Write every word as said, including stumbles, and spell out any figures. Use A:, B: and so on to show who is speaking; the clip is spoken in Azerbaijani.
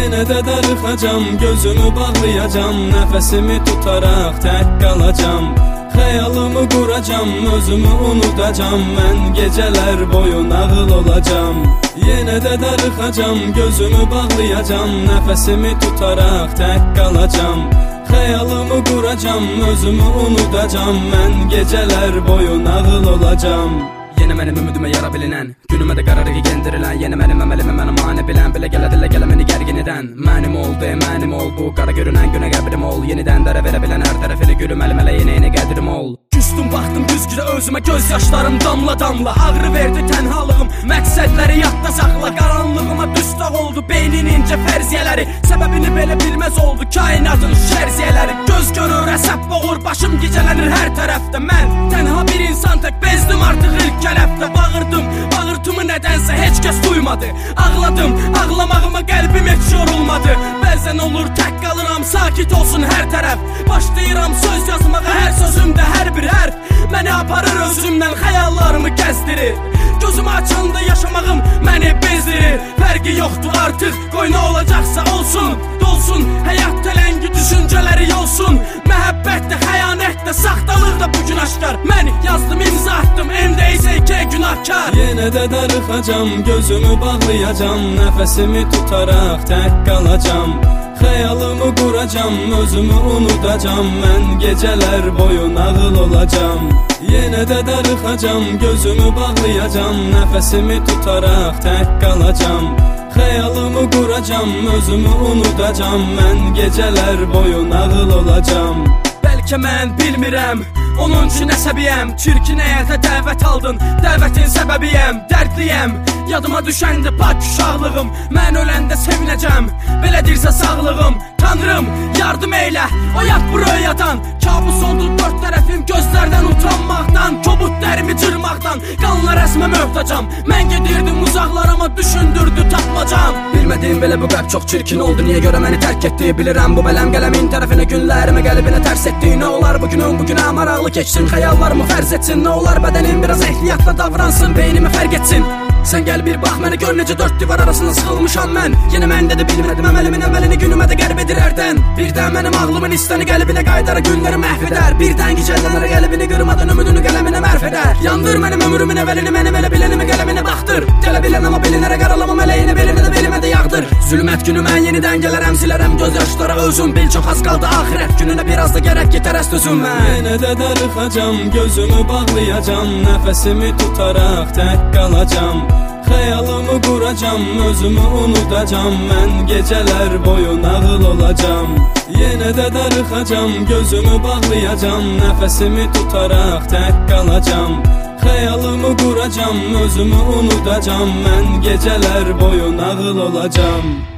A: Yenə də darıxacam, gözümü bağlayacam, nəfəsimi tutaraq tək qalacam. Xəyalımı quracam, özümü unudacam, mən gecələr boyu nağıl olacam. Yenə də darıxacam, gözümü bağlayacam, nəfəsimi tutaraq tək qalacam. Xəyalımı quracam, özümü unudacam, mən gecələr boyu nağıl olacam.
B: Yenə mənim ümidimə yara bilinən, günümə də qərarı gendirilən, yenə mənim əməlimə mənə mane bilən, belə gələ dilə gələ məni gərgin edən. Mənim oldu, mənim ol, bu qara görünən günə qəbrim ol, yenidən dərə verə bilən hər tərəfini gülüm əlimələ yenə yenə qədrim ol. Küstüm baxdım güzgüdə özümə, göz yaşlarım damla damla, ağrı verdi tənhalığım, məqsədləri yadda saxla. Qaranlığıma düstaq oldu beynin incə fərziyələri, səbəbini belə bilməz oldu kainatın şərziyələri. Göz görür, əsəb boğur, başım gecələnir hər tərəfdə. Mən tənha bir insan tək bezdim artıq ilk kələfdə. Bağırdım, bağırtımı nədənsə heç kəs duymadı. Ağladım, ağlamağıma qəlbim heç yorulmadı. Bəzən olur tək qalıram, sakit olsun hər tərəf. Başlayıram söz yazmağa, hər sözümdə hər bir hərf məni aparır özümdən, xəyallarımı gəzdirir. Gözümü açanda yaşamağım məni bezdirir. Fərqi yoxdur artıq, qoy nə olacaqsa olsun. Dolsun həyat tələngi, düşüncələri yolsun. Məhəbbətdə, xəyanətdə, saxtalıqda bugün aşkar. Mən yazdım, imza attım, elimdə isə iki günahkar.
A: Yenə də darıxacam, gözümü bağlayacam, nəfəsimi tutaraq tək qalacam. Xəyalımı quracam, özümü unudacam, mən gecələr boyu nağıl olacam. Yenə də darıxacam, gözümü bağlayacam, nəfəsimi tutaraq tək qalacam. Xəyalımı quracam, özümü unudacam, mən gecələr boyu nağıl olacam.
B: Bəlkə mən bilmirəm, onun üçün əsəbiyəm. Çirkin həyata dəvət aldın, dəvətin səbəbiyəm. Dərdliyəm, yadıma düşəndə pak uşaqlığım. Mən öləndə sevinəcəm, belədirsə sağlığım. Tanrım, yardım eylə, oyaq bu röyadan. Kabus oldu dörd tərəfim, gözlərdən utanmaqdan, kobud dərimi cırmaqdan, qanla rəsmə möhtacam. Mən gedirdim uzaqlarıma, düşündürdü tapmacam. Bilmədiyim belə bu qəlb çox çirkin oldu, niyə görə məni tərk etdi? Bilirəm bu bələm qələmin tərəfinə, günlərimi qəlbinə tərs etdi. Nə olar bugünün bugünə maraqlı keçsin, xəyallarımı fərz etsin. Nə olar bədənim biraz ehtiyatla davransın, beynimi fərq etsin. Sən gəl bir bax mənə, gör necə dörd divar arasında sıxılmışam mən. Yenə məndə də bilmədim əməlimin əməlini, günümə də qərb edir hərdən. Birdən mənim ağlımın istəni qəlbinə qaydar, günləri məhv edər. Birdən gecələnərə qəlbini qırmadan ümidini qələminə mərf edər. Yandır mənim ömrümün əvəlini, mənim elə bilənimi qələminə baxdır. Gələ bilən amma bilinərə qaralamam əleyini, belinə də belimə də yağdır. Zülmət günü mən yenidən gələrəm, silərəm göz yaşlara özüm. Bil çox az qaldı axirət gününə, biraz da gərək yetərəst özüm mən.
A: Yenə də darıxacam, gözümü bağlayacam, nəfəsimi tutaraq tək qalacam. Xəyalımı quracam, özümü unudacam, mən gecələr boyu nağıl olacam. Yenə də darıxacam, gözümü bağlayacam, nəfəsimi tutaraq tək qalacam. Xəyalımı quracam, özümü unudacam, mən gecələr boyu nağıl olacam.